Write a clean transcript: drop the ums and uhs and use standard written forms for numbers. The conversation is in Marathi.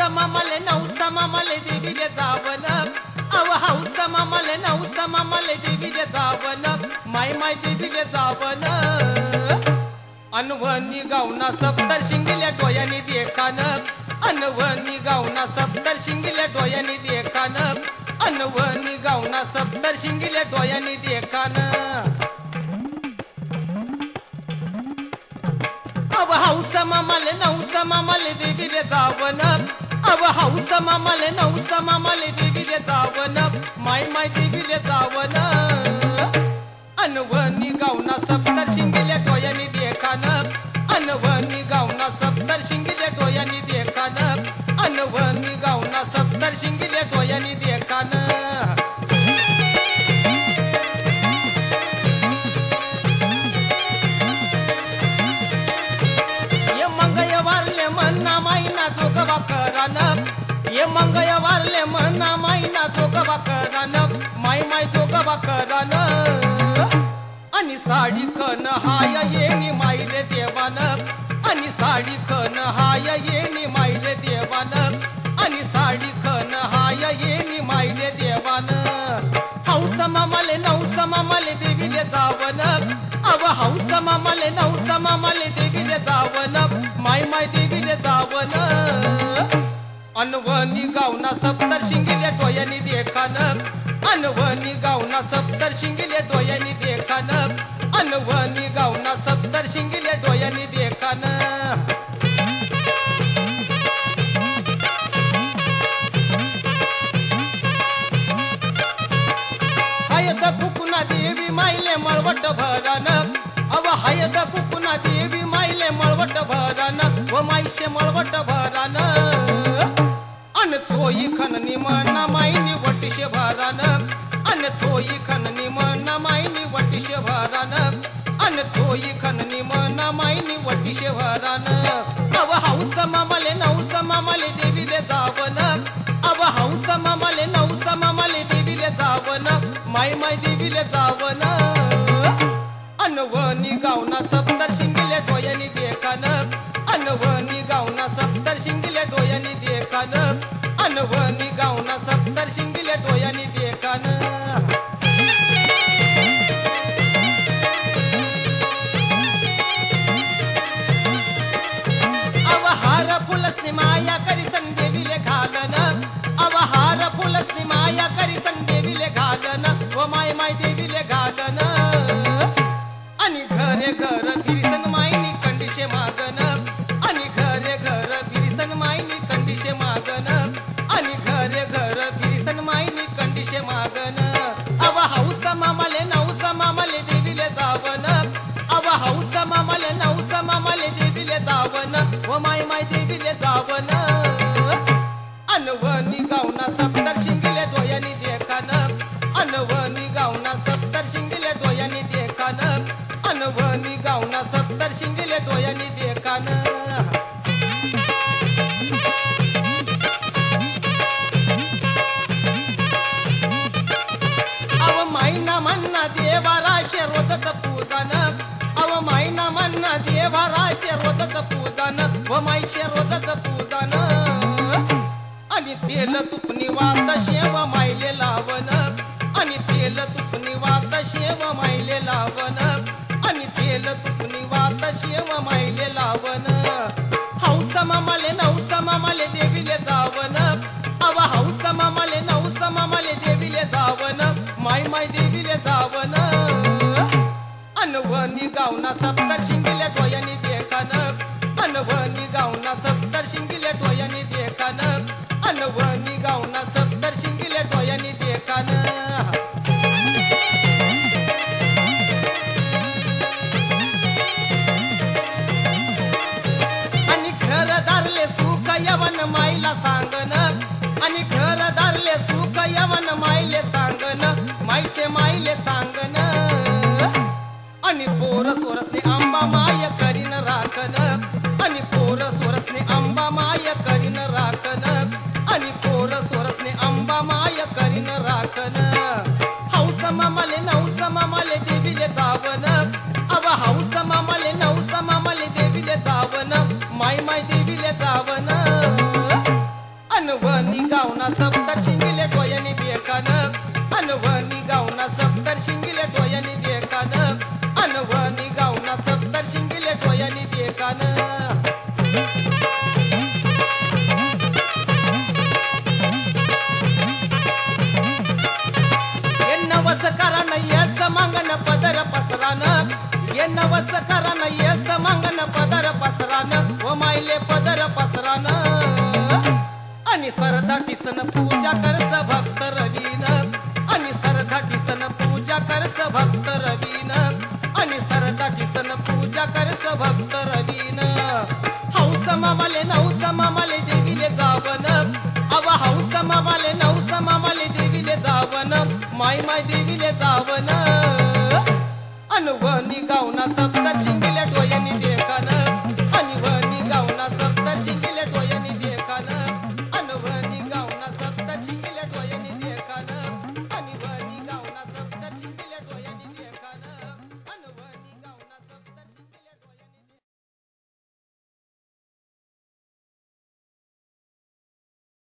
मामाले नवसा मामाले देवीले जावन अव हौस मामाले नवसा मामाले देवीले जावन माय माय देवीले जावन अनवनी गावना सप्तर शिंगिले डोयानी देखान अनवनी गावना सप्तर शिंगिले डोयानी देखान अनवनी गावना सप्तर शिंगिले डोयानी देखान अव हौस मामाले नवसा मामाले देवीले जावन अव हौस मामाले नवसा मामाले देवीले जावन माय माय देवीले जावन अनवनी गावना सप्तर शिंगिले डोयानी देखान अनवनी गावना सप्तर शिंगिले डोयानी देखान अनवनी गावना सप्तर शिंगिले डोयानी देखान ये मंगळवारले मन्ना मायना जोगवा करान ये मंगळवारले मन्ना मायना जोगवा करान माय माय जोगवा करान आणि साडी खन हाय येनी मायले देवान आणि साडी खन हाय येनी मायले देवान आणि साडी खन हाय येनी मायले देवान हौस मामाले नवस मामाले देवीले जावन अव हौस मामाले नवस मामाले देवीले जावन माय माय देवीले जावन अनवनी गावना सप्तर शिंगिले डोयानी देखान अनवनी गावना सप्तर शिंगिले डोयानी देखान अनवनी गावना सप्तर शिंगिले डोयानी देखान हायद कुकुना देवी मायले मळवट भरान अव हायद कुकुना देवी मायले मळवट भरान व मायशे मळवट भरान अन थोई खननी मना मायनी वटिशे भरान अन थोई खननी मना मायनी वटिशे भरान अन थोई खननी मना मायनी वटिशे भरान अव हौस मामाले नवस मामाले देवीले जावन अव हौस मामाले नवस मामाले देवीले जावन माय माय देवीले जावन अनवनी गावना सप्तर शिंगिले डोयानी देखान अनवनी गावना सप्तर शिंगिले डोयानी देखान अनवनी गावना सप्तर शिंगिले डोयानी देखान अव हार फुलसनी माया करिसन देवीले घालन अव हार फुलसनी माया करिसन देवीले घालन व माय माय देवीले घालन आणि घरे घर फिरसन मायनी कंडीशे मागन आणि घरे घर फिरसन मायनी कंडीशे मागन आणि घरे घर फिरसन मायनी कंडीशे मागन अव हौस मामाले नवस मामाले देवीले जावन अव हौस मामाले नवस मामाले देवीले जावन व माय माय देवीले जावन अनवनी गावना सप्तर शिंगिले डोयानी देखान अनवनी गावना सप्तर शिंगिले डोयानी देखान अनवनी गावना सप्तर शिंगिले डोयानी देखान अव मायना मन्ना देवा राशे रोजत पूजन अव मायना मन्ना देवा राशे रोजत पूजन व मायशे रोजत पूजन आणि तेल तुपनी वात शेव मायले लावन आणि तेल तुपनी वात शेव मायले लावन आणि तेल तुपनी वात शेव मायले लावन हौस मामाले नवस मामाले देवीले जावन अव हौस मामाले नवस मामाले देवीले जावन माय माय देवीले जावन अनवनी गावना सप्तर शिंगिले डोयानी देखान अनवनी गावना सप्तर शिंगिले डोयानी देखान अनवनी गावना सप्तर शिंगिले डोयानी देखान आणि घरदारले सुख यवन मायला सांगन आणि घरदारले सुख यवन मायले सांगन मायचे मायले सांगन आणि पोर सोरसने आंबा माय करीन राखन आणि पोर सोरसने आंबा माय करीन राखन आणि पोर सोरसने आंबा माय करीन राखन हौस मामाले नवस मामाले देवीले जावन अव हौस मामाले नवस मामाले देवीले जावन माय माय देवीले जावन मागे पदर पसरान आणि सरदाटीसन पूजा करस भक्त रवीन आणि सरदाटीसन पूजा करस भक्त रवीन आणि सरदाटीसन पूजा करस भक्त रवीन हौस मामाले नौस मामाले देवीले जावन अव हौस मामाले नौस मामाले देवीले जावन माय माय देवीले जावन अनवनी गावना सप्तशृंगी